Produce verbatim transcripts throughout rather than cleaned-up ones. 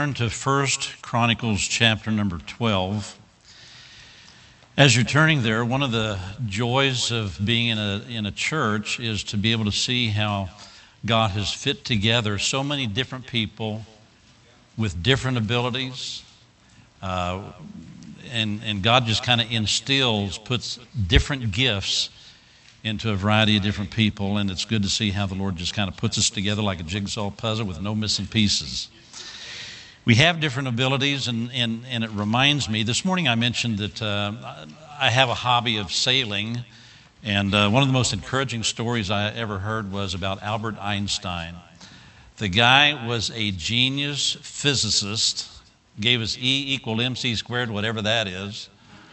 Turn to First Chronicles chapter number twelve. As you're turning there, one of the joys of being in a in a church is to be able to see how God has fit together so many different people with different abilities, uh, and and God just kind of instills, puts different gifts into a variety of different people, and it's good to see how the Lord just kind of puts us together like a jigsaw puzzle with no missing pieces. We have different abilities, and, and, and it reminds me, this morning I mentioned that uh, I have a hobby of sailing, and uh, one of the most encouraging stories I ever heard was about Albert Einstein. The guy was a genius physicist, gave us E equal mc squared, whatever that is.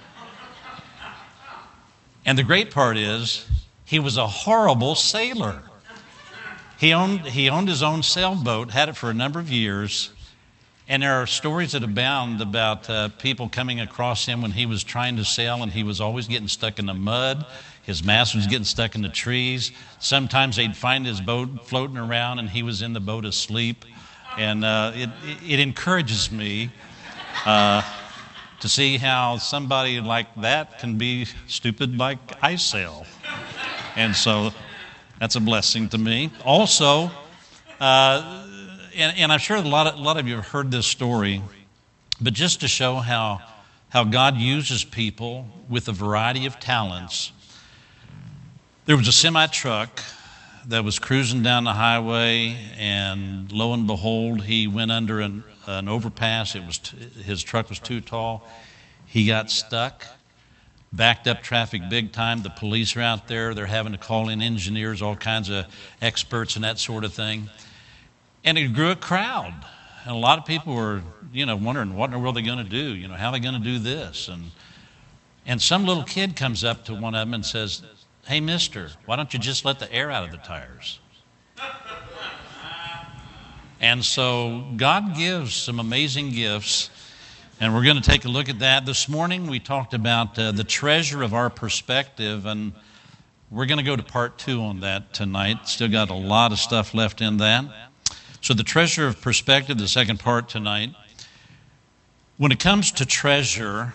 And the great part is, he was a horrible sailor. He owned, he owned his own sailboat, had it for a number of years. And there are stories that abound about uh, people coming across him when he was trying to sail, and he was always getting stuck in the mud. His mast was getting stuck in the trees. Sometimes they'd find his boat floating around, and he was in the boat asleep. And uh, it, it encourages me uh, to see how somebody like that can be stupid like I sail. And so that's a blessing to me. Also, uh, And, and I'm sure a lot, of, a lot of you have heard this story, but just to show how, how God uses people with a variety of talents. There was a semi-truck that was cruising down the highway, and lo and behold, he went under an, an overpass. It was t- his truck was too tall. He got stuck, backed up traffic big time. The police are out there. They're having to call in engineers, all kinds of experts and that sort of thing. And it grew a crowd. And a lot of people were, you know, wondering, what in the world are they going to do? You know, how are they going to do this? And and some little kid comes up to one of them and says, "Hey, mister, why don't you just let the air out of the tires?" And so God gives some amazing gifts, and we're going to take a look at that. This morning we talked about uh, the treasure of our perspective, and we're going to go to part two on that tonight. Still got a lot of stuff left in that. So the treasure of perspective, the second part tonight. When it comes to treasure,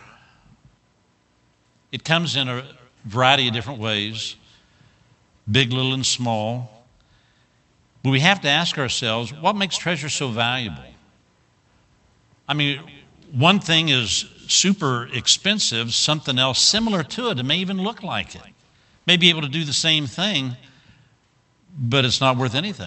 it comes in a variety of different ways, big, little, and small. But we have to ask ourselves, what makes treasure so valuable? I mean, one thing is super expensive, something else similar to it, it may even look like it. May be able to do the same thing, but it's not worth anything.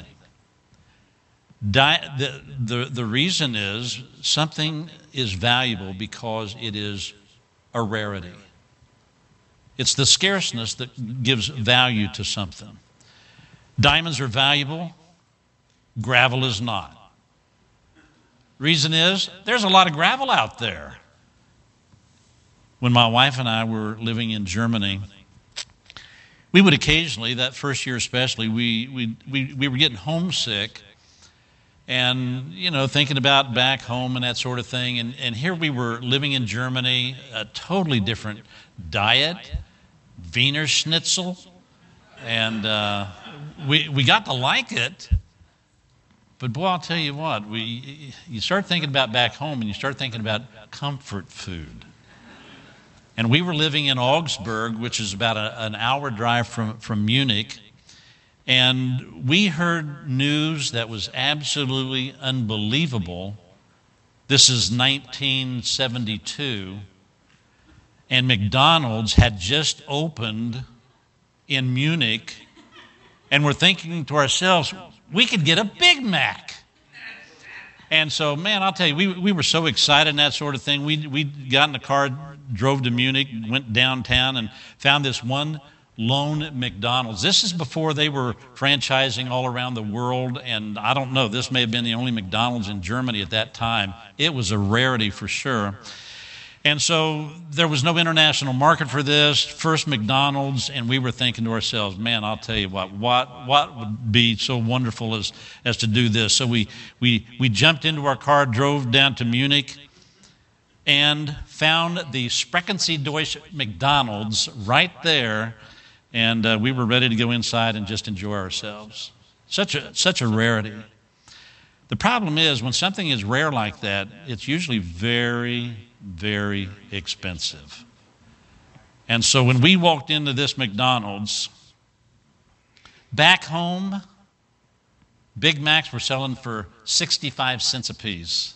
Di- the, the, the reason is something is valuable because it is a rarity. It's the scarceness that gives value to something. Diamonds are valuable, gravel is not. Reason is, there's a lot of gravel out there. When my wife and I were living in Germany, we would occasionally, that first year especially, we we we, we were getting homesick. And, you know, thinking about back home and that sort of thing. And, and here we were living in Germany, a totally different diet, Wiener Schnitzel. And uh, we we got to like it. But, boy, I'll tell you what, we you start thinking about back home and you start thinking about comfort food. And we were living in Augsburg, which is about a, an hour drive from, from Munich. And we heard news that was absolutely unbelievable. This is nineteen seventy-two, and McDonald's had just opened in Munich, and we're thinking to ourselves, we could get a Big Mac. And so, man, I'll tell you, we we were so excited and that sort of thing. We we got in the car, drove to Munich, went downtown, and found this one lone McDonald's. This is before they were franchising all around the world, and I don't know, this may have been the only McDonald's in Germany at that time. It was a rarity for sure. And so there was no international market for this, first McDonald's, and we were thinking to ourselves, man, I'll tell you what, what what would be so wonderful as, as to do this? So we, we, we jumped into our car, drove down to Munich, and found the Sprechen Deutsch McDonald's right there. And uh, we were ready to go inside and just enjoy ourselves. Such a such a rarity. The problem is when something is rare like that, it's usually very, very expensive. And so when we walked into this McDonald's, back home, Big Macs were selling for sixty-five cents a piece.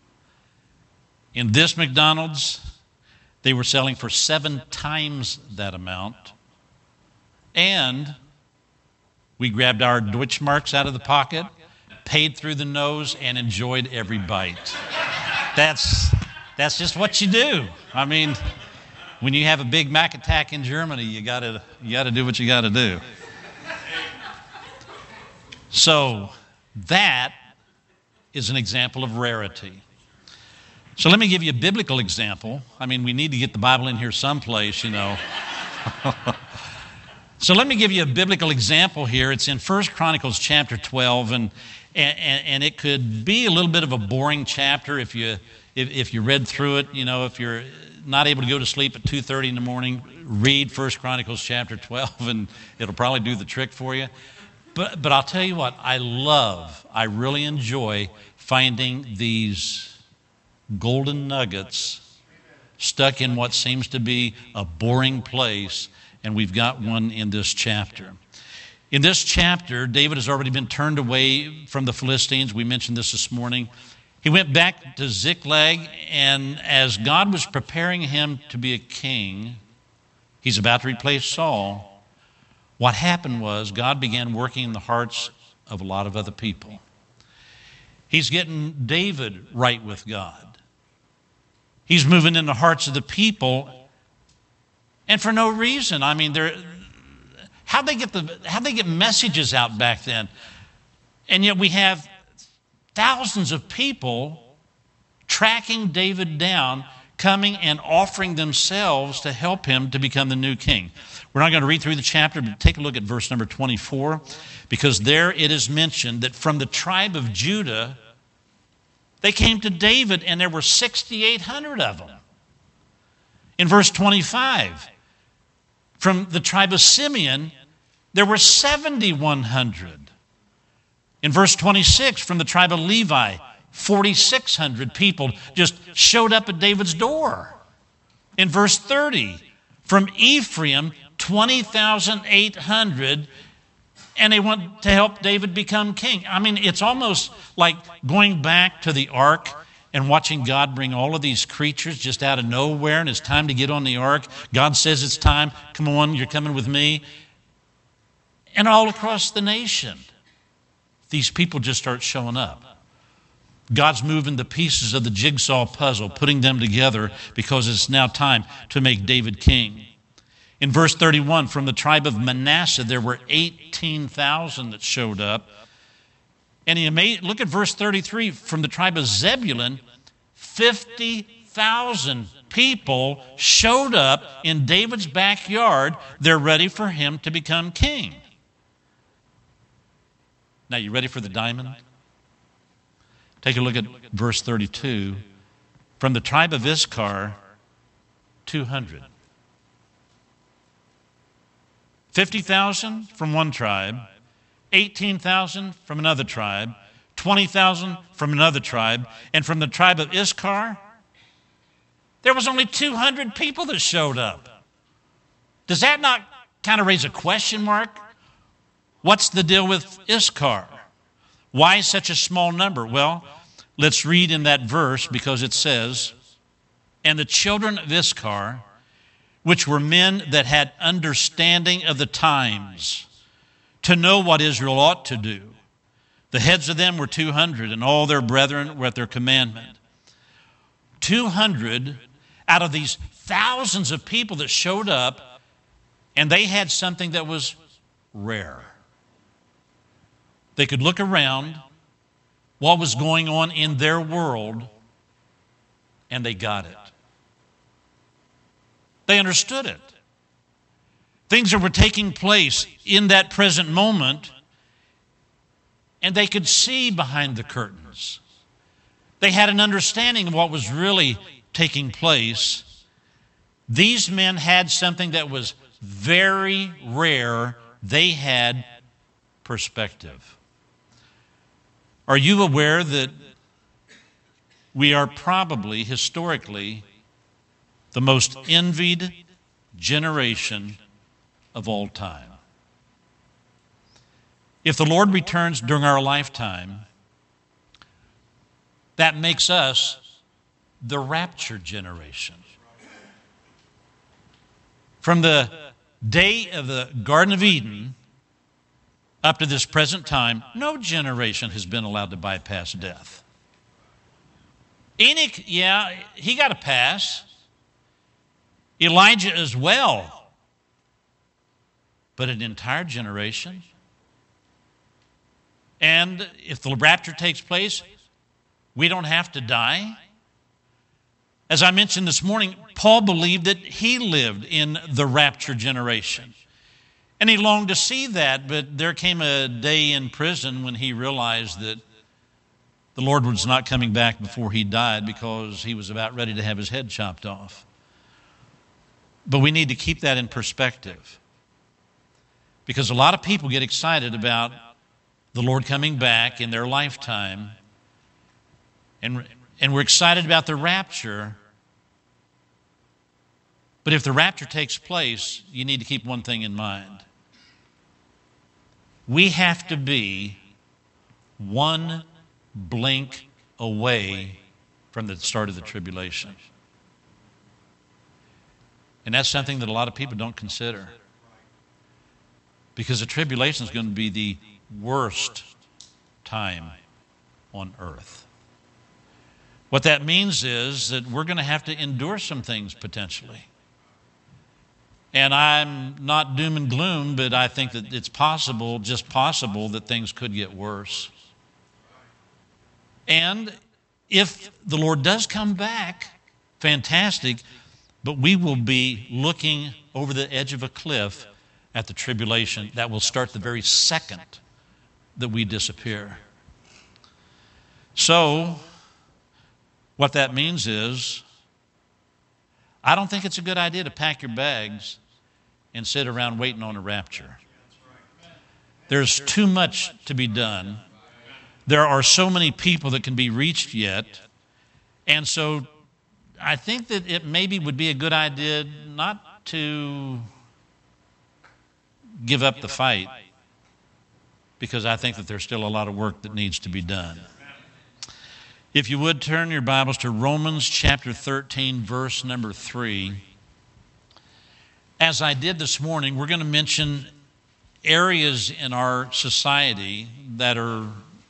In this McDonald's, they were selling for seven times that amount. And we grabbed our Deutschmarks out of the pocket, paid through the nose, and enjoyed every bite. That's, that's just what you do. I mean, when you have a Big Mac attack in Germany, you gotta, you gotta do what you gotta do. So that is an example of rarity. So let me give you a biblical example. I mean, we need to get the Bible in here someplace, you know. So let me give you a biblical example here. It's in First Chronicles chapter twelve, and, and, and it could be a little bit of a boring chapter if you, if, if you read through it. You know, if you're not able to go to sleep at two thirty in the morning, read First Chronicles chapter twelve, and it'll probably do the trick for you. But, but I'll tell you what, I love, I really enjoy finding these golden nuggets stuck in what seems to be a boring place, and we've got one in this chapter. In this chapter, David has already been turned away from the Philistines. We mentioned this this morning. He went back to Ziklag, and as God was preparing him to be a king, he's about to replace Saul. What happened was God began working in the hearts of a lot of other people. He's getting David right with God. He's moving in the hearts of the people, and for no reason. I mean, they're, how'd they get the how'd they get messages out back then? And yet we have thousands of people tracking David down, coming and offering themselves to help him to become the new king. We're not going to read through the chapter, but take a look at verse number twenty-four, because there it is mentioned that from the tribe of Judah, they came to David, and there were sixty-eight hundred of them. In verse twenty-five, from the tribe of Simeon, there were seventy-one hundred. In verse twenty-six, from the tribe of Levi, forty-six hundred people just showed up at David's door. In verse thirty, from Ephraim, twenty thousand eight hundred, and they want to help David become king. I mean, it's almost like going back to the ark and watching God bring all of these creatures just out of nowhere, and it's time to get on the ark. God says it's time. Come on, you're coming with me. And all across the nation, these people just start showing up. God's moving the pieces of the jigsaw puzzle, putting them together because it's now time to make David king. In verse thirty-one, from the tribe of Manasseh, there were eighteen thousand that showed up. And he made, look at verse thirty-three, from the tribe of Zebulun, fifty thousand people showed up in David's backyard. They're ready for him to become king. Now, you ready for the diamond? Take a look at verse thirty-two. From the tribe of Issachar, two hundred. fifty thousand from one tribe, eighteen thousand from another tribe, twenty thousand from another tribe, and from the tribe of Issachar, there was only two hundred people that showed up. Does that not kind of raise a question mark? What's the deal with Issachar? Why such a small number? Well, let's read in that verse, because it says, and the children of Issachar, which were men that had understanding of the times, to know what Israel ought to do. The heads of them were two hundred, and all their brethren were at their commandment. two hundred out of these thousands of people that showed up, and they had something that was rare. They could look around what was going on in their world, and they got it. They understood it. Things that were taking place in that present moment, and they could see behind the curtains. They had an understanding of what was really taking place. These men had something that was very rare. They had perspective. Are you aware that we are probably, historically, the most envied generation of all time? If the Lord returns during our lifetime, that makes us the rapture generation. From the day of the Garden of Eden up to this present time, no generation has been allowed to bypass death. Enoch, yeah, he got a pass. Elijah as well. But an entire generation? And if the rapture takes place, we don't have to die? As I mentioned this morning, Paul believed that he lived in the rapture generation. And he longed to see that, but there came a day in prison when he realized that the Lord was not coming back before he died because he was about ready to have his head chopped off. But we need to keep that in perspective, because a lot of people get excited about the Lord coming back in their lifetime, and, and we're excited about the rapture. But if the rapture takes place, you need to keep one thing in mind. We have to be one blink away from the start of the tribulation. And that's something that a lot of people don't consider, because the tribulation is going to be the worst time on earth. What that means is that we're going to have to endure some things potentially. And I'm not doom and gloom, but I think that it's possible, just possible, that things could get worse. And if the Lord does come back, fantastic, but we will be looking over the edge of a cliff at the tribulation that will start the very second that we disappear. So, what that means is, I don't think it's a good idea to pack your bags and sit around waiting on a rapture. There's too much to be done. There are so many people that can be reached yet. And so I think that it maybe would be a good idea not to give up the fight, because I think that there's still a lot of work that needs to be done. If you would, turn your Bibles to Romans chapter thirteen, verse number three. As I did this morning, we're going to mention areas in our society that are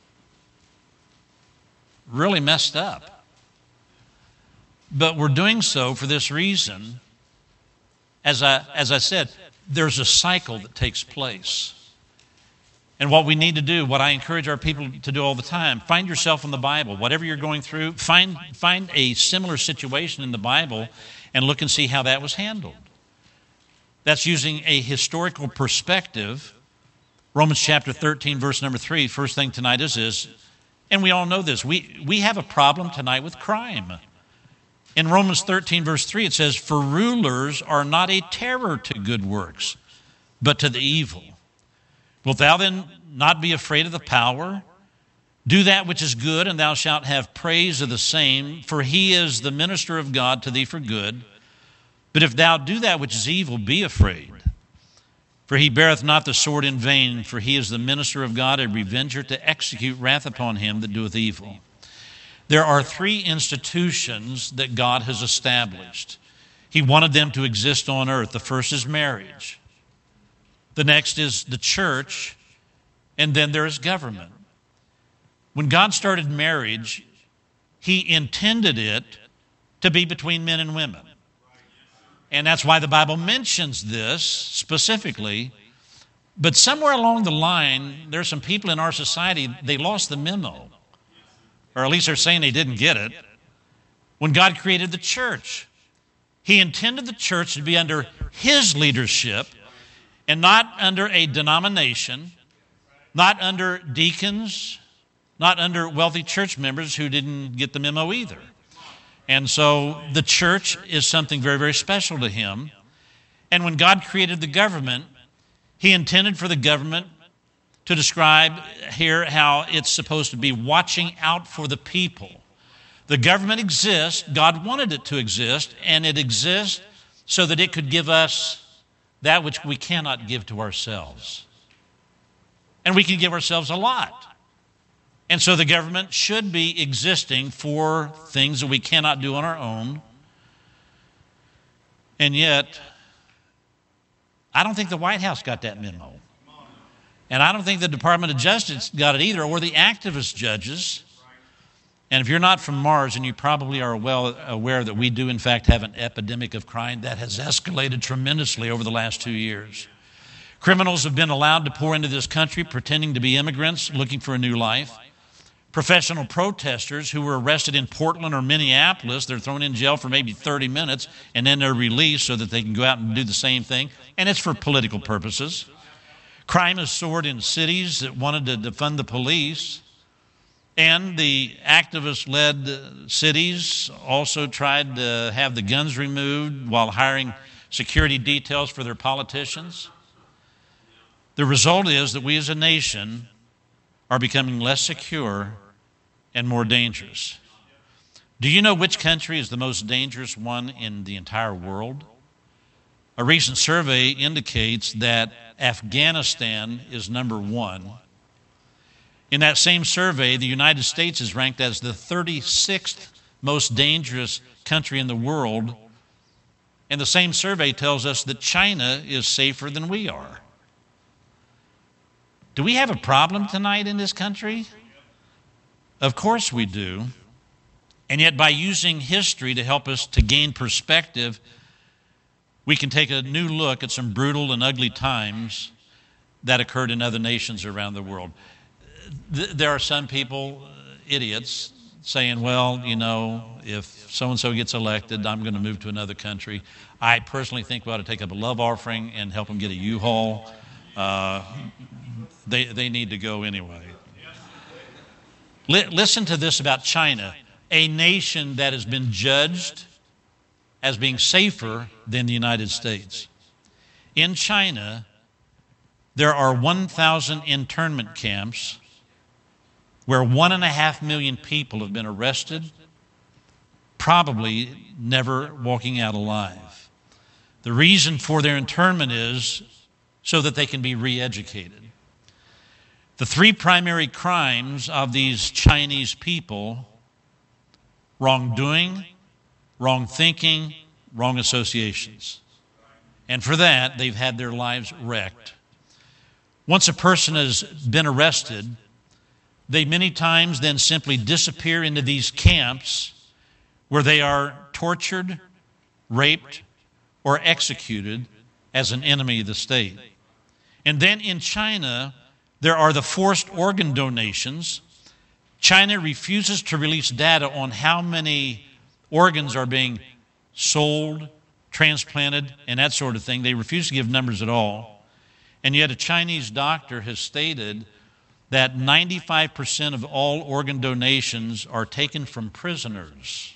really messed up. But we're doing so for this reason. As I, as I said, there's a cycle that takes place. And what we need to do, what I encourage our people to do all the time, find yourself in the Bible. Whatever you're going through, find, find a similar situation in the Bible and look and see how that was handled. That's using a historical perspective. Romans chapter thirteen, verse number three, first thing tonight is this, and we all know this, we, we have a problem tonight with crime. In Romans thirteen, verse three, it says, "For rulers are not a terror to good works, but to the evil. Wilt thou then not be afraid of the power? Do that which is good, and thou shalt have praise of the same, for he is the minister of God to thee for good. But if thou do that which is evil, be afraid. For he beareth not the sword in vain, for he is the minister of God, a revenger to execute wrath upon him that doeth evil." There are three institutions that God has established. He wanted them to exist on earth. The first is marriage. The next is the church, and then there is government. When God started marriage, he intended it to be between men and women. And that's why the Bible mentions this specifically. But somewhere along the line, there are some people in our society, they lost the memo. Or at least they're saying they didn't get it. When God created the church, he intended the church to be under his leadership and not under a denomination, not under deacons, not under wealthy church members who didn't get the memo either. And so the church is something very, very special to him. And when God created the government, he intended for the government to describe here how it's supposed to be watching out for the people. The government exists, God wanted it to exist, and it exists so that it could give us that which we cannot give to ourselves. And we can give ourselves a lot. And so the government should be existing for things that we cannot do on our own. And yet, I don't think the White House got that memo. And I don't think the Department of Justice got it either, or the activist judges. And if you're not from Mars, and you probably are well aware that we do in fact have an epidemic of crime that has escalated tremendously over the last two years. Criminals have been allowed to pour into this country pretending to be immigrants looking for a new life. Professional protesters who were arrested in Portland or Minneapolis, they're thrown in jail for maybe thirty minutes, and then they're released so that they can go out and do the same thing, and it's for political purposes. Crime has soared in cities that wanted to defund the police, and the activist-led cities also tried to have the guns removed while hiring security details for their politicians. The result is that we as a nation are becoming less secure and more dangerous. Do you know which country is the most dangerous one in the entire world? A recent survey indicates that Afghanistan is number one. In that same survey, the United States is ranked as the thirty-sixth most dangerous country in the world. And the same survey tells us that China is safer than we are. Do we have a problem tonight in this country? Of course we do. And yet by using history to help us to gain perspective, we can take a new look at some brutal and ugly times that occurred in other nations around the world. There are some people, idiots, saying, well, you know, if so-and-so gets elected, I'm going to move to another country. I personally think we ought to take up a love offering and help them get a U-Haul. Uh, they, they need to go anyway. L- listen to this about China, a nation that has been judged as being safer than the United States. In China, there are one thousand internment camps where one and a half million people have been arrested, probably never walking out alive. The reason for their internment is so that they can be re-educated. The three primary crimes of these Chinese people: wrongdoing, wrong thinking, wrong associations. And for that, they've had their lives wrecked. Once a person has been arrested, they many times then simply disappear into these camps where they are tortured, raped, or executed as an enemy of the state. And then in China, there are the forced organ donations. China refuses to release data on how many organs are being sold, transplanted, and that sort of thing. They refuse to give numbers at all. And yet a Chinese doctor has stated that ninety-five percent of all organ donations are taken from prisoners.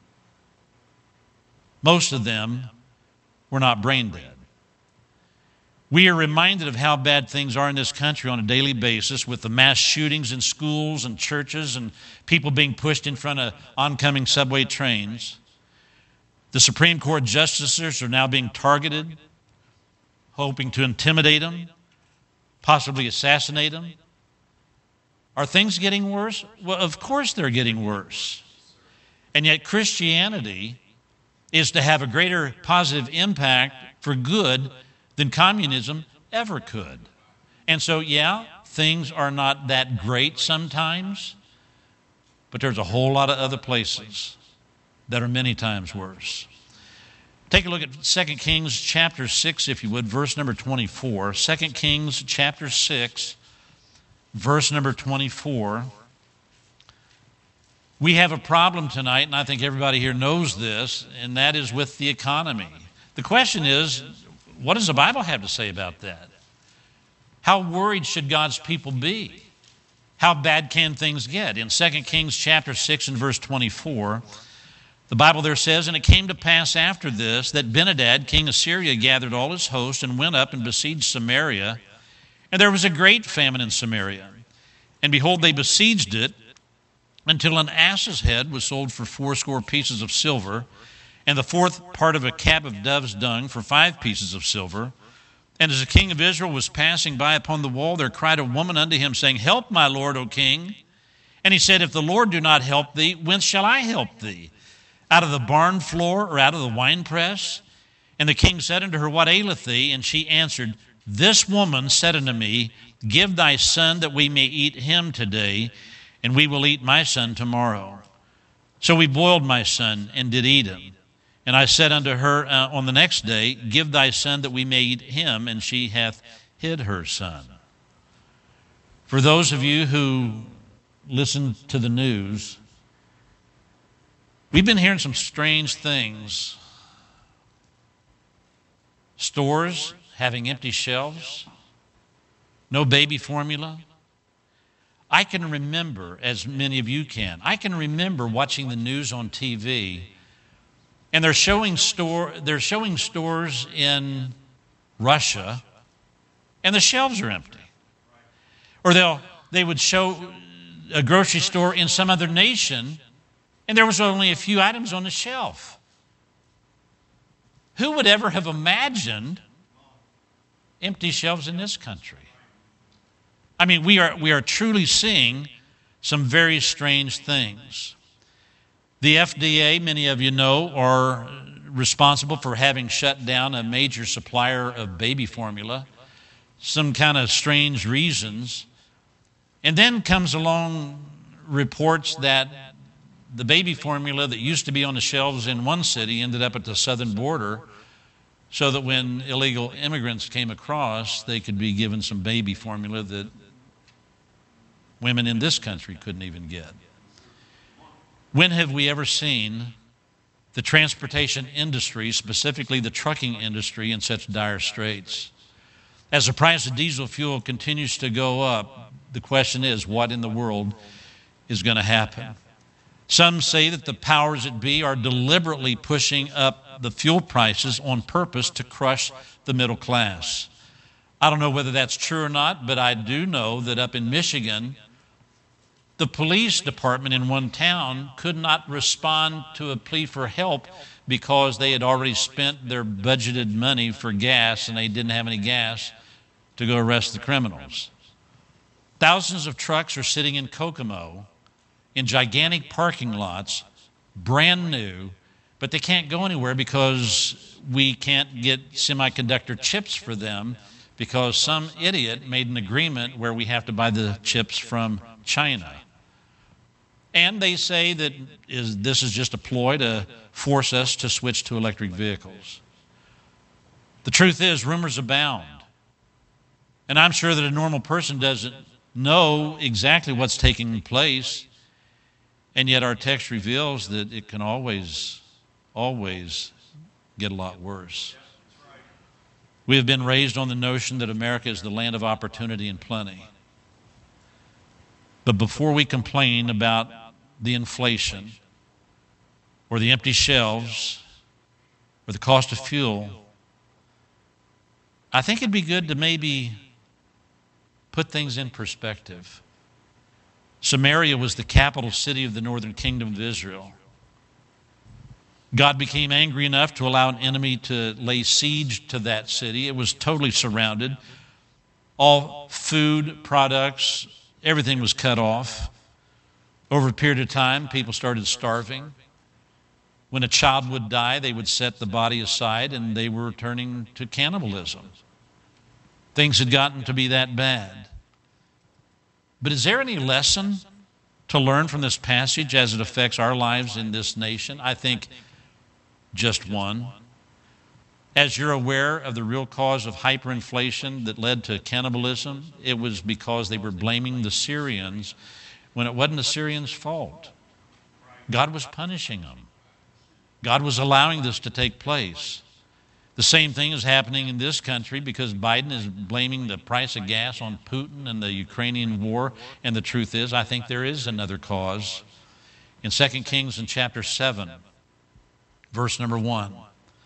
Most of them were not brain dead. We are reminded of how bad things are in this country on a daily basis, with the mass shootings in schools and churches and people being pushed in front of oncoming subway trains. The Supreme Court justices are now being targeted, hoping to intimidate them, possibly assassinate them. Are things getting worse? Well, of course they're getting worse. And yet Christianity is to have a greater positive impact for good than communism ever could. And so, yeah, things are not that great sometimes, but there's a whole lot of other places that are many times worse. Take a look at Second Kings chapter six, if you would, verse number twenty-four. Second Kings chapter six, verse number twenty-four. We have a problem tonight, and I think everybody here knows this, and that is with the economy. The question is, what does the Bible have to say about that? How worried should God's people be? How bad can things get? In Second Kings chapter six and verse twenty-four, the Bible there says, "And it came to pass after this, that Ben-Hadad, king of Syria, gathered all his host and went up and besieged Samaria. And there was a great famine in Samaria. And behold, they besieged it until an ass's head was sold for fourscore pieces of silver, and the fourth part of a cab of dove's dung for five pieces of silver. And as the king of Israel was passing by upon the wall, there cried a woman unto him, saying, Help, my lord, O king. And he said, If the Lord do not help thee, whence shall I help thee? Out of the barn floor, or out of the winepress? And the king said unto her, What aileth thee? And she answered, This woman said unto me, Give thy son, that we may eat him today, and we will eat my son tomorrow. So we boiled my son, and did eat him. And I said unto her uh, on the next day, Give thy son, that we may eat him, and she hath hid her son. For those of you who listen to the news, we've been hearing some strange things. Stores having empty shelves, no baby formula. I can remember, as many of you can, I can remember watching the news on T V, and they're showing store they're showing stores in Russia, and the shelves are empty. Or they'll they would show a grocery store in some other nation, and there was only a few items on the shelf. Who would ever have imagined empty shelves in this country? I mean, we are we are truly seeing some very strange things. The F D A, many of you know, are responsible for having shut down a major supplier of baby formula, some kind of strange reasons. And then comes along reports that the baby formula that used to be on the shelves in one city ended up at the southern border, so that when illegal immigrants came across, they could be given some baby formula that women in this country couldn't even get. When have we ever seen the transportation industry, specifically the trucking industry, in such dire straits? As the price of diesel fuel continues to go up, the question is, what in the world is going to happen? Some say that the powers that be are deliberately pushing up the fuel prices on purpose to crush the middle class. I don't know whether that's true or not, but I do know that up in Michigan, the police department in one town could not respond to a plea for help because they had already spent their budgeted money for gas, and they didn't have any gas to go arrest the criminals. Thousands of trucks are sitting in Kokomo in gigantic parking lots, brand new, but they can't go anywhere because we can't get semiconductor chips for them because some idiot made an agreement where we have to buy the chips from China. And they say that is, this is just a ploy to force us to switch to electric vehicles. The truth is, rumors abound. And I'm sure that a normal person doesn't know exactly what's taking place. And yet our text reveals that it can always, always get a lot worse. We have been raised on the notion that America is the land of opportunity and plenty. But before we complain about the inflation or the empty shelves or the cost of fuel, I think it'd be good to maybe put things in perspective. Samaria was the capital city of the northern kingdom of Israel. God became angry enough to allow an enemy to lay siege to that city. It was totally surrounded. All food products, everything was cut off. Over a period of time, people started starving. When a child would die, they would set the body aside, and they were turning to cannibalism. Things had gotten to be that bad. But is there any lesson to learn from this passage as it affects our lives in this nation? I think just one. As you're aware of the real cause of hyperinflation that led to cannibalism, it was because they were blaming the Syrians when it wasn't the Syrians' fault. God was punishing them. God was allowing this to take place. The same thing is happening in this country because Biden is blaming the price of gas on Putin and the Ukrainian war. And the truth is, I think there is another cause. In Second Kings in chapter seven, verse number one,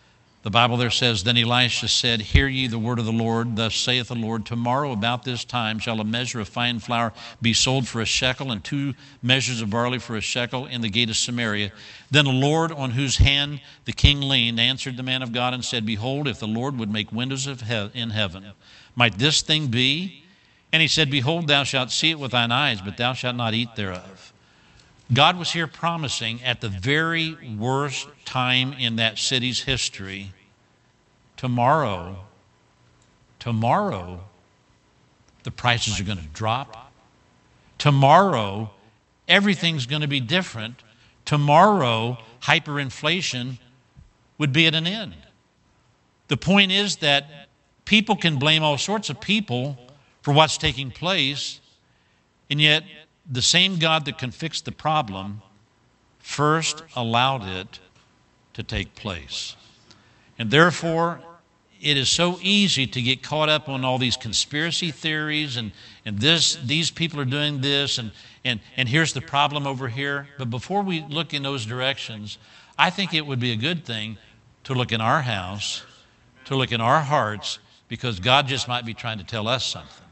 The Bible there says, Then Elisha said, Hear ye the word of the Lord. Thus saith the Lord, Tomorrow about this time shall a measure of fine flour be sold for a shekel, and two measures of barley for a shekel in the gate of Samaria. Then the Lord, on whose hand the king leaned, answered the man of God and said, Behold, if the Lord would make windows of he- in heaven, might this thing be? And he said, Behold, thou shalt see it with thine eyes, but thou shalt not eat thereof. God was here promising at the very worst time in that city's history, tomorrow, tomorrow, the prices are going to drop. Tomorrow, everything's going to be different. Tomorrow, hyperinflation would be at an end. The point is that people can blame all sorts of people for what's taking place, and yet the same God that can fix the problem first allowed it to take place. And therefore, it is so easy to get caught up on all these conspiracy theories and, and this these people are doing this and, and, and here's the problem over here. But before we look in those directions, I think it would be a good thing to look in our house, to look in our hearts, because God just might be trying to tell us something.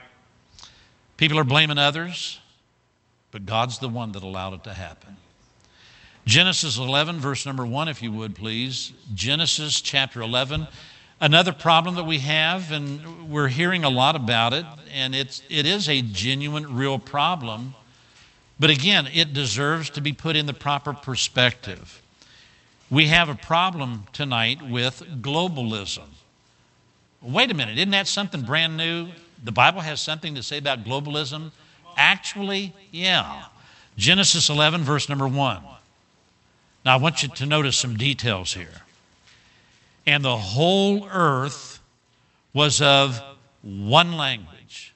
People are blaming others, but God's the one that allowed it to happen. Genesis eleven, verse number one, if you would, please. Genesis chapter eleven. Another problem that we have, and we're hearing a lot about it, and it's, it is a genuine, real problem. But again, it deserves to be put in the proper perspective. We have a problem tonight with globalism. Wait a minute, isn't that something brand new? The Bible has something to say about globalism? Actually, yeah. Genesis eleven, verse number one. Now, I want you to notice some details here. And the whole earth was of one language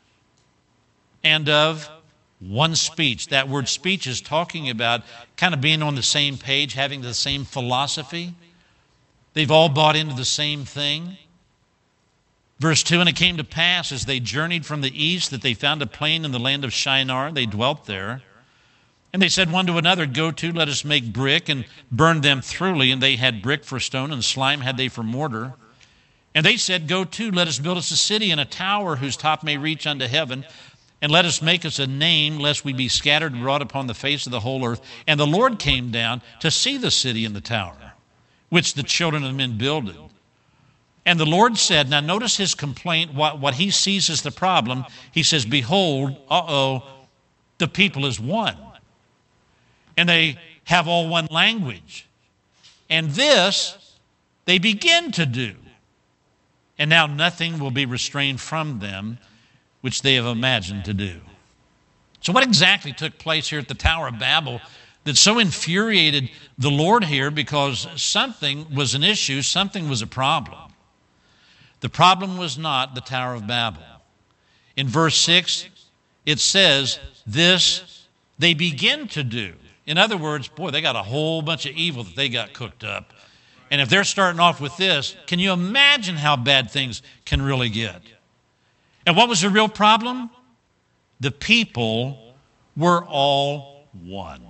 and of one speech. That word speech is talking about kind of being on the same page, having the same philosophy. They've all bought into the same thing. Verse two, and it came to pass as they journeyed from the east that they found a plain in the land of Shinar. They dwelt there. And they said one to another, Go to, let us make brick, and burn them thoroughly. And they had brick for stone, and slime had they for mortar. And they said, Go to, let us build us a city and a tower whose top may reach unto heaven. And let us make us a name, lest we be scattered abroad upon the face of the whole earth. And the Lord came down to see the city and the tower, which the children of men builded. And the Lord said, now notice his complaint, what, what he sees as the problem. He says, Behold, uh-oh, the people is one. And they have all one language. And this they begin to do. And now nothing will be restrained from them, which they have imagined to do. So what exactly took place here at the Tower of Babel that so infuriated the Lord here? Because something was an issue, something was a problem. The problem was not the Tower of Babel. In verse six, it says, this they begin to do. In other words, boy, they got a whole bunch of evil that they got cooked up. And if they're starting off with this, can you imagine how bad things can really get? And what was the real problem? The people were all one.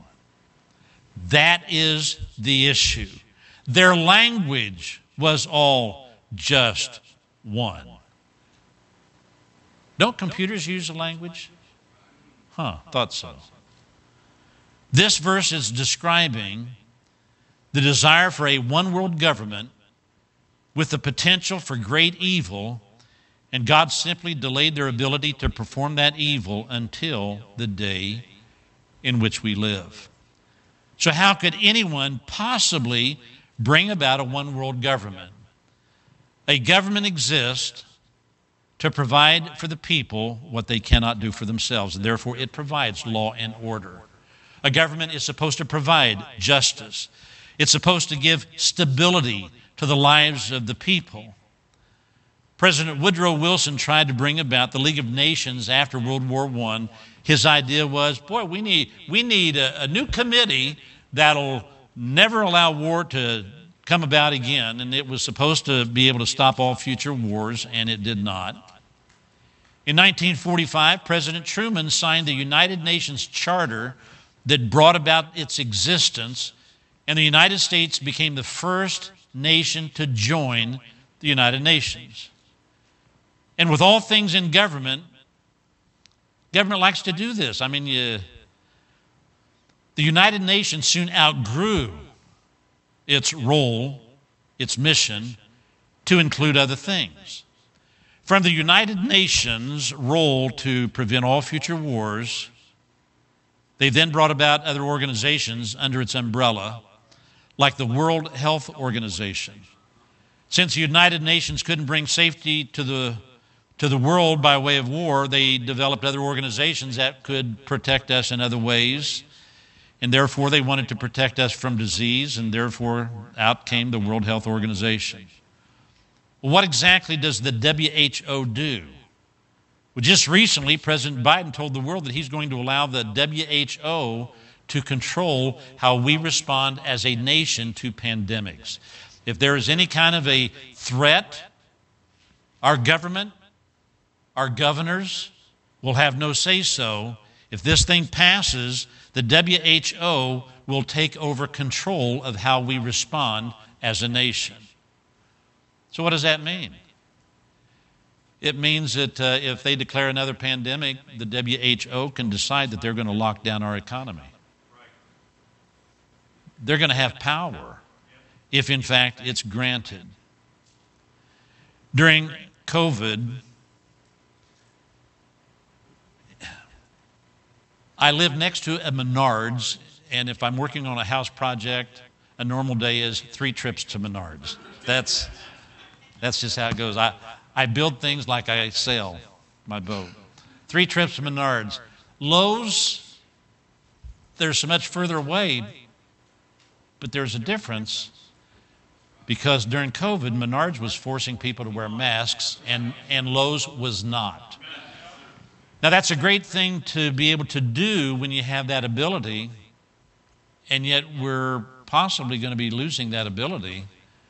That is the issue. Their language was all just one. Don't computers use a language? Huh, thought so. This verse is describing the desire for a one-world government with the potential for great evil, and God simply delayed their ability to perform that evil until the day in which we live. So how could anyone possibly bring about a one-world government? A government exists to provide for the people what they cannot do for themselves, and therefore it provides law and order. A government is supposed to provide justice. It's supposed to give stability to the lives of the people. President Woodrow Wilson tried to bring about the League of Nations after World War One. His idea was, boy, we need, we need a, a new committee that'll never allow war to come about again. And it was supposed to be able to stop all future wars, and it did not. In nineteen forty-five, President Truman signed the United Nations Charter that brought about its existence, And the United States became the first nation to join the United Nations. And with all things in government, government likes to do this. I mean, you, the United Nations soon outgrew its role, its mission, to include other things. From the United Nations' role to prevent all future wars, they then brought about other organizations under its umbrella, like the World Health Organization. Since the United Nations couldn't bring safety to the, to the world by way of war, they developed other organizations that could protect us in other ways, and therefore they wanted to protect us from disease, and therefore out came the World Health Organization. Well, what exactly does the W H O do? Well, just recently, President Biden told the world that he's going to allow the W H O to control how we respond as a nation to pandemics. If there is any kind of a threat, our government, our governors will have no say-so. If this thing passes, the W H O will take over control of how we respond as a nation. So what does that mean? It means that uh, if they declare another pandemic, the W H O can decide that they're going to lock down our economy. They're going to have power if, in fact, it's granted. During COVID, I live next to a Menards, and if I'm working on a house project, a normal day is three trips to Menards. That's, that's just how it goes. I, I build things like I sail my boat. Three trips to Menards. Lowe's, they're so much further away, but there's a difference because during COVID, Menards was forcing people to wear masks and, and Lowe's was not. Now, that's a great thing to be able to do when you have that ability, and yet we're possibly going to be losing that ability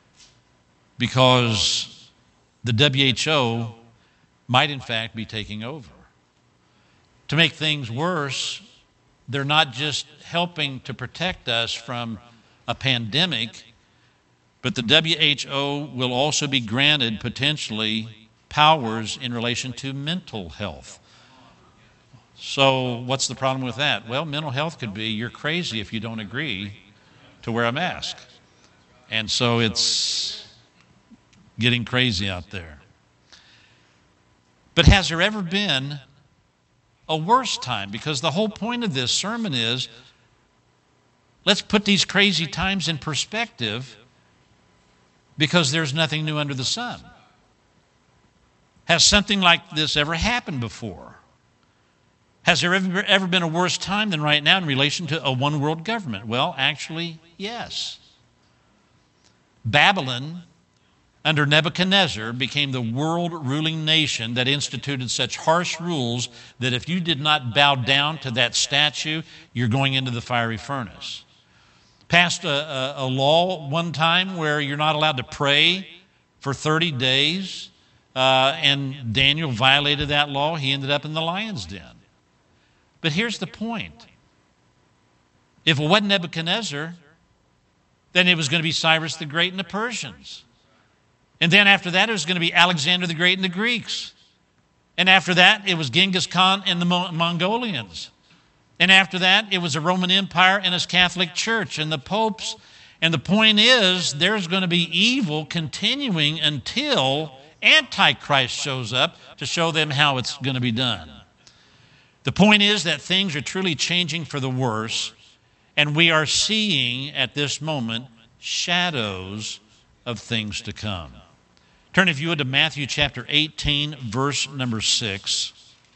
because the W H O might, in fact, be taking over. To make things worse, they're not just helping to protect us from a pandemic, but the W H O will also be granted potentially powers in relation to mental health. So what's the problem with that? Well, mental health could be you're crazy if you don't agree to wear a mask. And so it's getting crazy out there. But has there ever been a worse time? Because the whole point of this sermon is let's put these crazy times in perspective because there's nothing new under the sun. Has something like this ever happened before? Has there ever, ever been a worse time than right now in relation to a one world government? Well, actually, yes. Babylon, under Nebuchadnezzar, became the world-ruling nation that instituted such harsh rules that if you did not bow down to that statue, you're going into the fiery furnace. Passed a, a, a law one time where you're not allowed to pray for thirty days, uh, and Daniel violated that law. He ended up in the lion's den. But here's the point. If it wasn't Nebuchadnezzar, then it was going to be Cyrus the Great and the Persians. And then after that, it was going to be Alexander the Great and the Greeks. And after that, it was Genghis Khan and the Mongolians. And after that, it was the Roman Empire and its Catholic Church and the popes. And the point is, there's going to be evil continuing until Antichrist shows up to show them how it's going to be done. The point is that things are truly changing for the worse, and we are seeing at this moment shadows of things to come. Turn, if you would, to Matthew chapter eighteen, verse number six.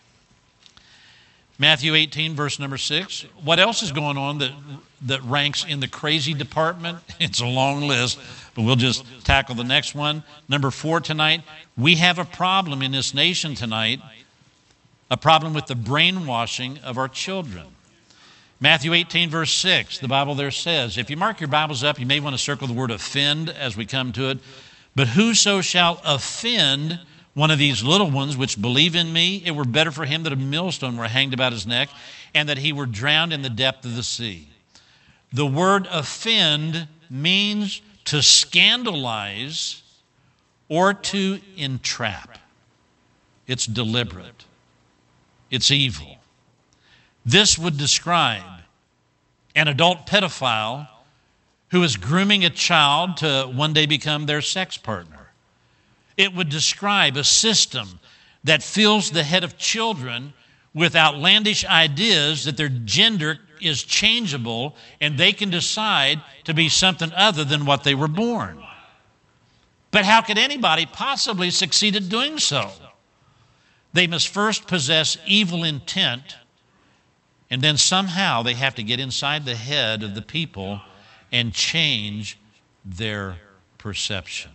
Matthew eighteen, verse number six. What else is going on that, that ranks in the crazy department? It's a long list, but we'll just tackle the next one. Number four tonight, we have a problem in this nation tonight, a problem with the brainwashing of our children. Matthew eighteen, verse six, the Bible there says, if you mark your Bibles up, you may want to circle the word offend as we come to it. But whoso shall offend one of these little ones which believe in me, it were better for him that a millstone were hanged about his neck, and that he were drowned in the depth of the sea. The word offend means to scandalize or to entrap. It's deliberate. It's evil. This would describe an adult pedophile who is grooming a child to one day become their sex partner. It would describe a system that fills the head of children with outlandish ideas that their gender is changeable and they can decide to be something other than what they were born. But how could anybody possibly succeed at doing so? They must first possess evil intent, and then somehow they have to get inside the head of the people and change their perception.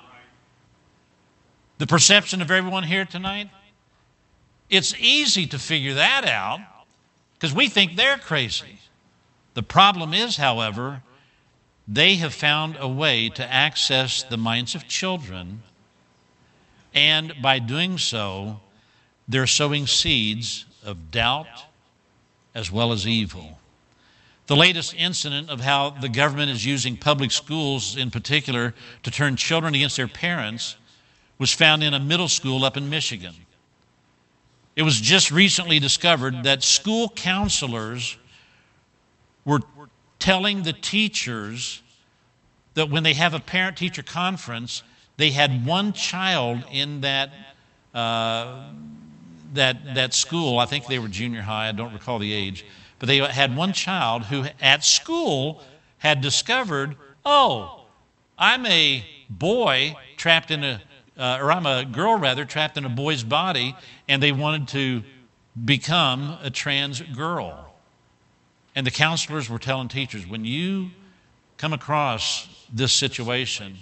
The perception of everyone here tonight? It's easy to figure that out because we think they're crazy. The problem is, however, they have found a way to access the minds of children, and by doing so, they're sowing seeds of doubt as well as evil. The latest incident of how the government is using public schools in particular to turn children against their parents was found in a middle school up in Michigan. It was just recently discovered that school counselors were telling the teachers that when they have a parent-teacher conference, they had one child in that uh, that that school. I think they were junior high. I don't recall the age. But they had one child who at school had discovered, oh, I'm a boy trapped in a, uh, or I'm a girl rather, trapped in a boy's body, and they wanted to become a trans girl. And the counselors were telling teachers, when you come across this situation,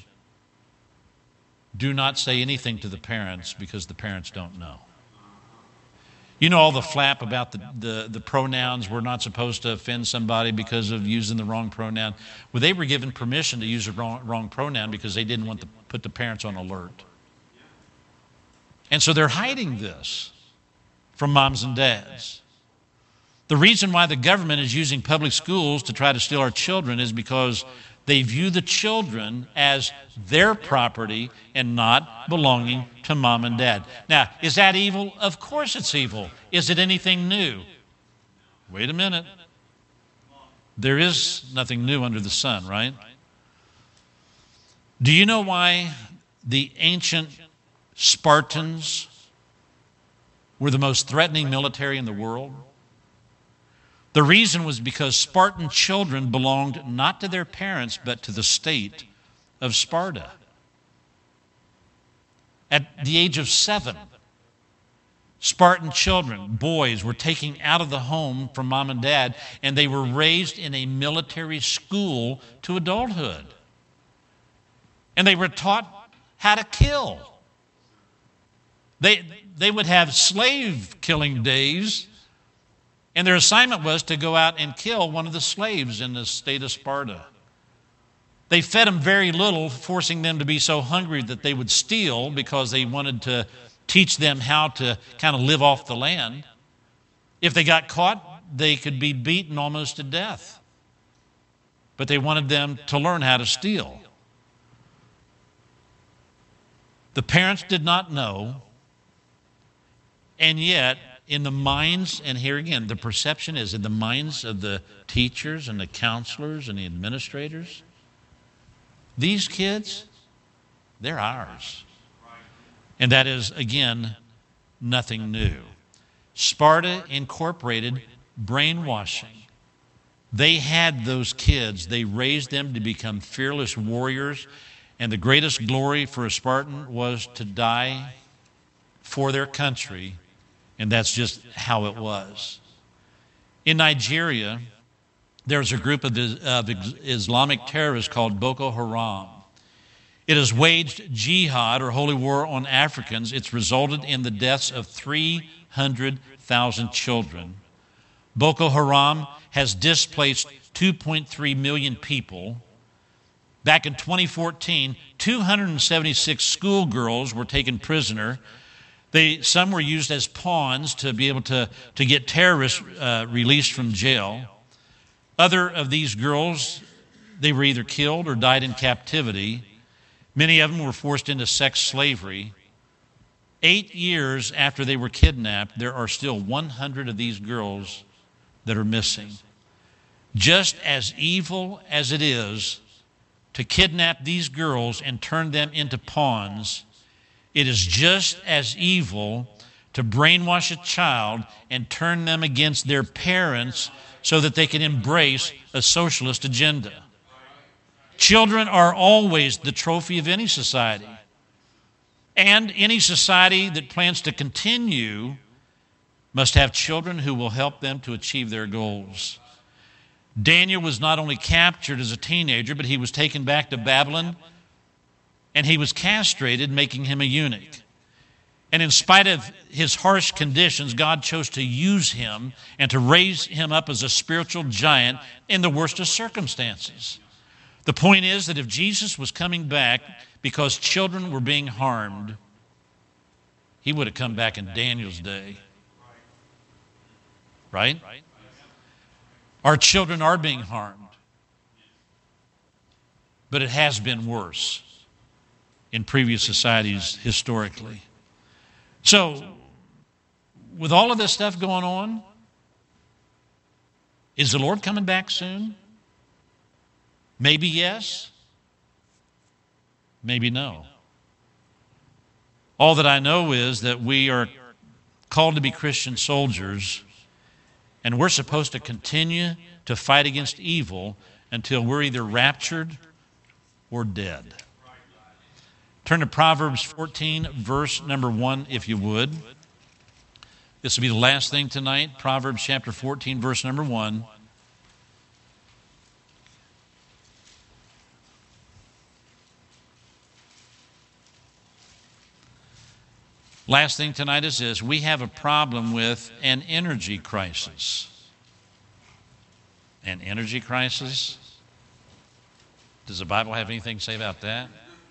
do not say anything to the parents because the parents don't know. You know all the flap about the, the, the pronouns. We're not supposed to offend somebody because of using the wrong pronoun. Well, they were given permission to use the wrong, wrong pronoun because they didn't want to put the parents on alert. And so they're hiding this from moms and dads. The reason why the government is using public schools to try to steal our children is because they view the children as their property and not belonging to mom and dad. Now, is that evil? Of course it's evil. Is it anything new? Wait a minute. There is nothing new under the sun, right? Do you know why the ancient Spartans were the most threatening military in the world? The reason was because Spartan children belonged not to their parents, but to the state of Sparta. At the age of seven, Spartan children, boys, were taken out of the home from mom and dad, and they were raised in a military school to adulthood. And they were taught how to kill. They, they would have slave killing days, and their assignment was to go out and kill one of the slaves in the state of Sparta. They fed them very little, forcing them to be so hungry that they would steal because they wanted to teach them how to kind of live off the land. If they got caught, they could be beaten almost to death. But they wanted them to learn how to steal. The parents did not know, and yet in the minds, and here again, the perception is in the minds of the teachers and the counselors and the administrators, these kids, they're ours. And that is, again, nothing new. Sparta incorporated brainwashing. They had those kids. They raised them to become fearless warriors. And the greatest glory for a Spartan was to die for their country. And that's just how it was. In Nigeria, there's a group of, of Islamic terrorists called Boko Haram. It has waged jihad or holy war on Africans. It's resulted in the deaths of three hundred thousand children. Boko Haram has displaced two point three million people. Back in twenty fourteen, two hundred seventy-six schoolgirls were taken prisoner. They, some were used as pawns to be able to, to get terrorists uh, released from jail. Other of these girls, they were either killed or died in captivity. Many of them were forced into sex slavery. Eight years after they were kidnapped, there are still one hundred of these girls that are missing. Just as evil as it is to kidnap these girls and turn them into pawns, it is just as evil to brainwash a child and turn them against their parents so that they can embrace a socialist agenda. Children are always the trophy of any society. And any society that plans to continue must have children who will help them to achieve their goals. Daniel was not only captured as a teenager, but he was taken back to Babylon, and he was castrated, making him a eunuch. And in spite of his harsh conditions, God chose to use him and to raise him up as a spiritual giant in the worst of circumstances. The point is that if Jesus was coming back because children were being harmed, he would have come back in Daniel's day. Right? Our children are being harmed. But it has been worse in previous societies historically. So, with all of this stuff going on, is the Lord coming back soon? Maybe yes, maybe no. All that I know is that we are called to be Christian soldiers, and we're supposed to continue to fight against evil until we're either raptured or dead. Turn to Proverbs fourteen, verse number one, if you would. This will be the last thing tonight. Proverbs chapter fourteen, verse number one. Last thing tonight is this. We have a problem with an energy crisis. An energy crisis? Does the Bible have anything to say about that?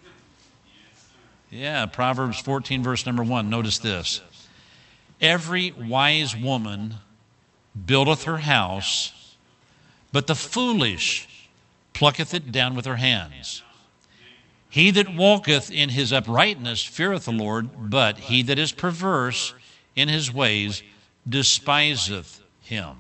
Yeah, Proverbs fourteen, verse number one. Notice this. Every wise woman buildeth her house, but the foolish plucketh it down with her hands. He that walketh in his uprightness feareth the Lord, but he that is perverse in his ways despiseth him.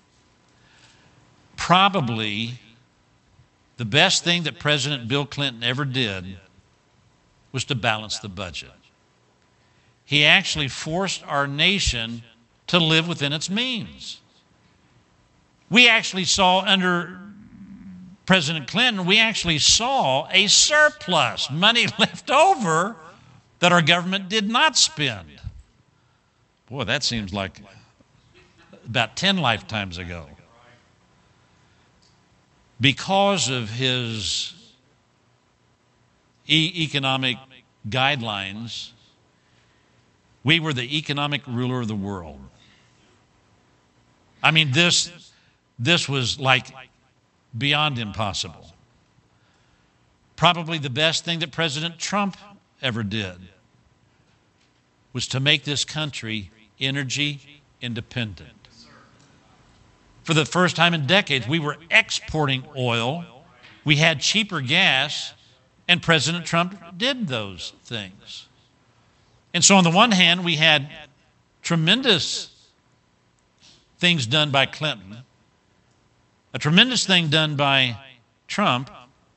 Probably the best thing that President Bill Clinton ever did was to balance the budget. He actually forced our nation to live within its means. We actually saw under President Clinton, we actually saw a surplus, money left over that our government did not spend. Boy, that seems like about ten lifetimes ago. Because of his e- economic guidelines, we were the economic ruler of the world. I mean, this, this was like beyond impossible. Probably the best thing that President Trump ever did was to make this country energy independent. For the first time in decades, we were exporting oil. We had cheaper gas, and President Trump did those things. And so on the one hand, we had tremendous things done by Clinton, a tremendous thing done by Trump.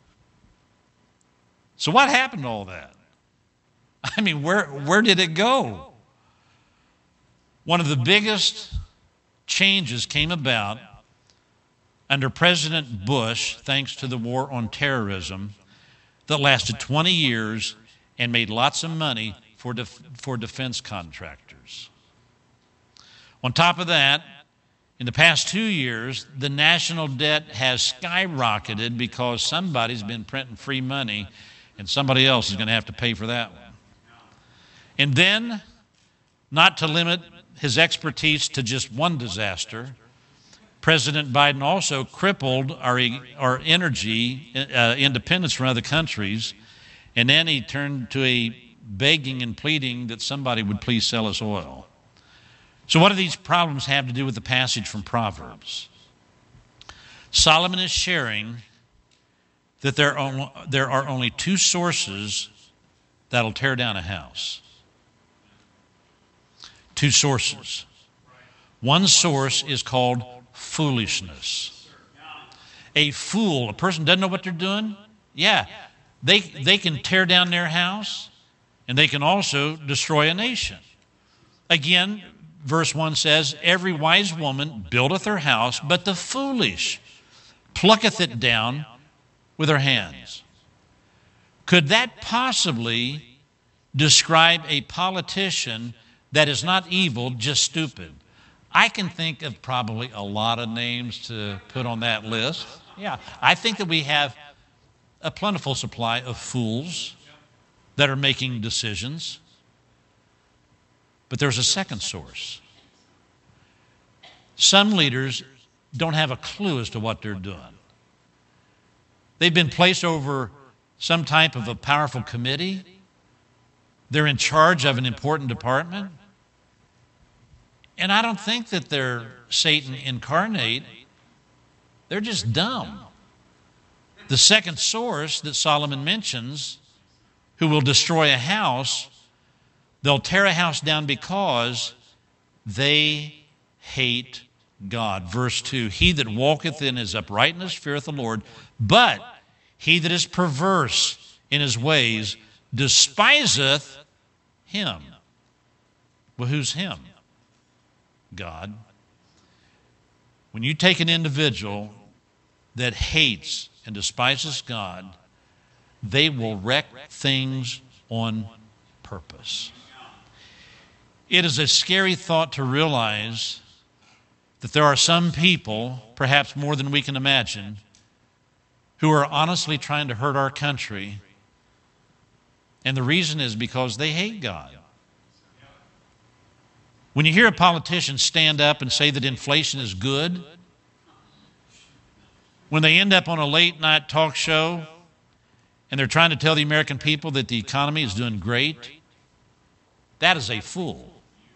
So what happened to all that? I mean, where, where did it go? One of the biggest changes came about under President Bush, thanks to the war on terrorism, that lasted twenty years and made lots of money for, def- for defense contractors. On top of that, in the past two years, the national debt has skyrocketed because somebody's been printing free money and somebody else is going to have to pay for that one. And then, not to limit his expertise to just one disaster, President Biden also crippled our, our energy uh, independence from other countries, and then he turned to a begging and pleading that somebody would please sell us oil. So what do these problems have to do with the passage from Proverbs? Solomon is sharing that there are, there are only two sources that'll tear down a house. Two sources. One source is called foolishness. A fool, a person doesn't know what they're doing, yeah, they, they can tear down their house, and they can also destroy a nation. Again, verse one says, every wise woman buildeth her house, but the foolish plucketh it down with her hands. Could that possibly describe a politician that is not evil, just stupid? I can think of probably a lot of names to put on that list. Yeah, I think that we have a plentiful supply of fools that are making decisions. But there's a second source. Some leaders don't have a clue as to what they're doing. They've been placed over some type of a powerful committee. They're in charge of an important department. And I don't think that they're Satan incarnate. They're just dumb. The second source that Solomon mentions, who will destroy a house, they'll tear a house down because they hate God. Verse two, he that walketh in his uprightness feareth the Lord, but he that is perverse in his ways despiseth him. Well, who's him? God. When you take an individual that hates and despises God, they will wreck things on purpose. It is a scary thought to realize that there are some people, perhaps more than we can imagine, who are honestly trying to hurt our country, and the reason is because they hate God. When you hear a politician stand up and say that inflation is good, when they end up on a late night talk show and they're trying to tell the American people that the economy is doing great, that is a fool.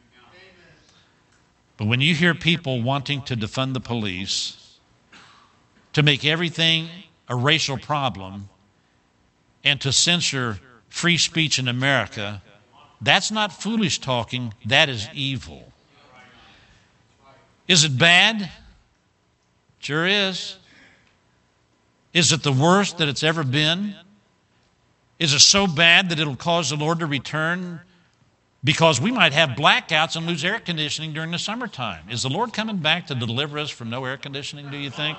But when you hear people wanting to defund the police, to make everything a racial problem, and to censor free speech in America, that's not foolish talking, that is evil. Is it bad? Sure is. Is it the worst that it's ever been? Is it so bad that it'll cause the Lord to return? Because we might have blackouts and lose air conditioning during the summertime. Is the Lord coming back to deliver us from no air conditioning, do you think?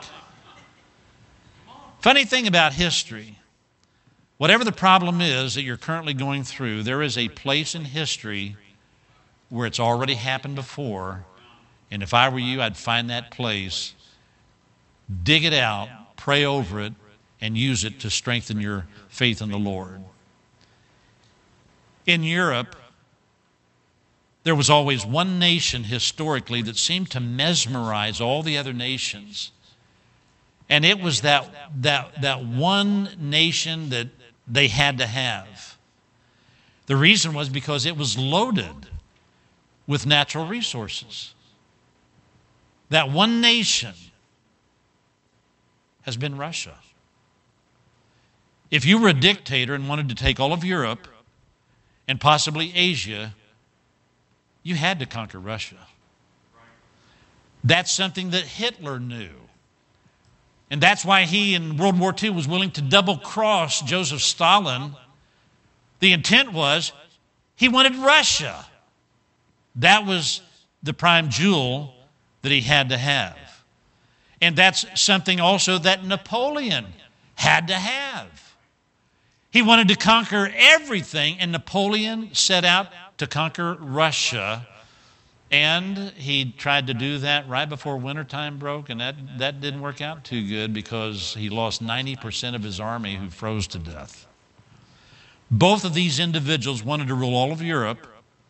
Funny thing about history, whatever the problem is that you're currently going through, there is a place in history where it's already happened before. And if I were you, I'd find that place, dig it out, pray over it, and use it to strengthen your faith in the Lord. In Europe, there was always one nation historically that seemed to mesmerize all the other nations. And it was that, that, that one nation that they had to have. The reason was because it was loaded with natural resources. That one nation has been Russia. If you were a dictator and wanted to take all of Europe and possibly Asia, you had to conquer Russia. That's something that Hitler knew. And that's why he in World War Two was willing to double-cross Joseph Stalin. The intent was he wanted Russia. That was the prime jewel that he had to have. And that's something also that Napoleon had to have. He wanted to conquer everything, and Napoleon set out to conquer Russia. And he tried to do that right before wintertime broke, and that, that didn't work out too good because he lost ninety percent of his army who froze to death. Both of these individuals wanted to rule all of Europe,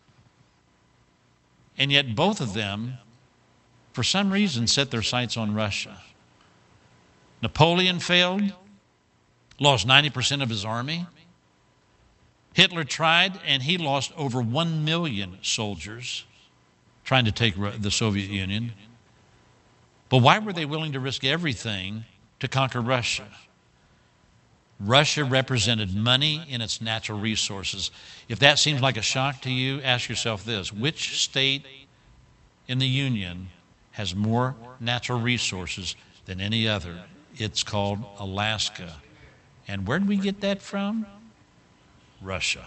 and yet both of them, for some reason, set their sights on Russia. Napoleon failed, lost ninety percent of his army. Hitler tried, and he lost over one million soldiers trying to take the Soviet Union. Well, why were they willing to risk everything to conquer Russia? Russia represented money in its natural resources. If that seems like a shock to you, ask yourself this: which state in the Union has more natural resources than any other? It's called Alaska. And where did we get that from? Russia.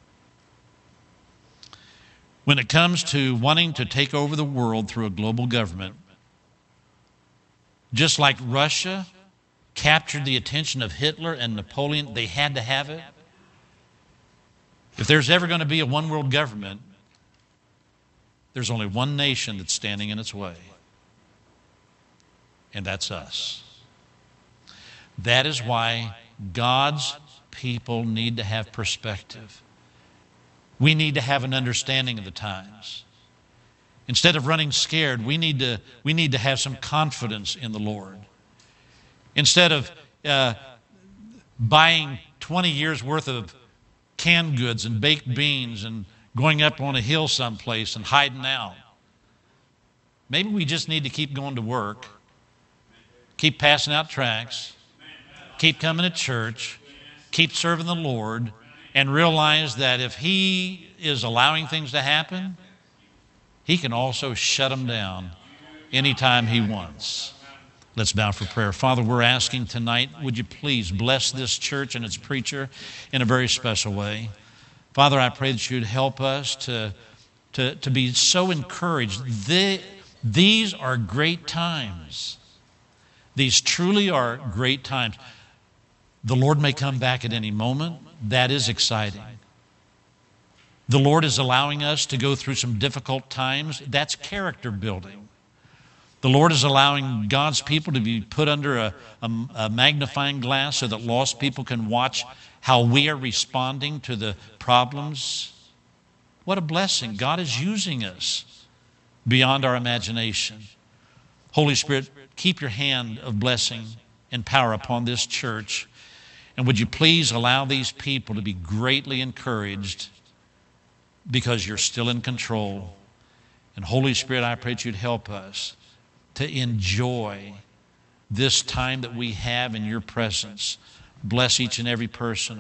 When it comes to wanting to take over the world through a global government, just like Russia captured the attention of Hitler and Napoleon, they had to have it. If there's ever going to be a one world government, there's only one nation that's standing in its way, and that's us. That is why God's people need to have perspective. We need to have an understanding of the times. Instead of running scared, we need to, we need to have some confidence in the Lord. Instead of uh, buying twenty years worth of canned goods and baked beans and going up on a hill someplace and hiding out, maybe we just need to keep going to work, keep passing out tracts, keep coming to church, keep serving the Lord, and realize that if He is allowing things to happen, He can also shut them down anytime He wants. Let's bow for prayer. Father, we're asking tonight, would you please bless this church and its preacher in a very special way. Father, I pray that you'd help us to, to, to be so encouraged. The, these are great times. These truly are great times. The Lord may come back at any moment. That is exciting. The Lord is allowing us to go through some difficult times. That's character building. The Lord is allowing God's people to be put under a, a, a magnifying glass so that lost people can watch how we are responding to the problems. What a blessing. God is using us beyond our imagination. Holy Spirit, keep your hand of blessing and power upon this church. And would you please allow these people to be greatly encouraged, because you're still in control. And Holy Spirit, I pray that you'd help us to enjoy this time that we have in your presence. Bless each and every person.